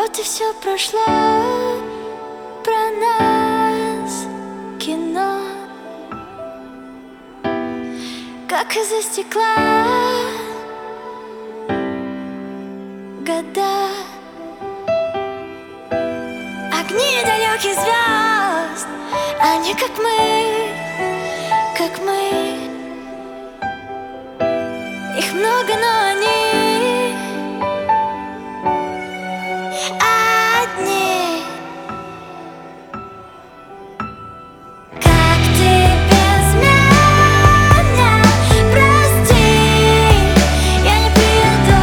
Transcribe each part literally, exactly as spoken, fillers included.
Вот и все прошло про нас кино, как из-за стекла года. Огни далеких звезд, они как мы, как мы. Их много, но они одни. Как ты без меня, прости, я не приеду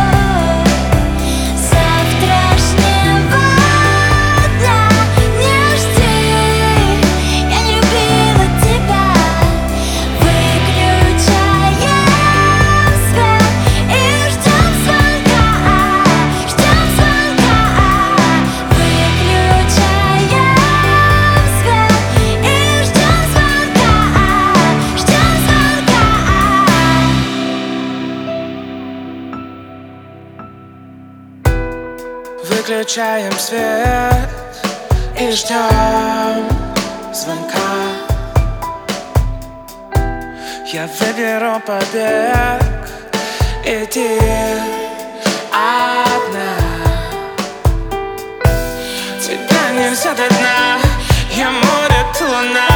завтрашнего дня. Не жди, я не любила тебя. Выключаем свет и ждем звонка, ждем звонка. Выключаем свет и ждем звонка, ждем звонка. Выключаем свет и ждем звонка. Я выберу побег, иди одна. Тебя нельзя до дна, я море, ты луна.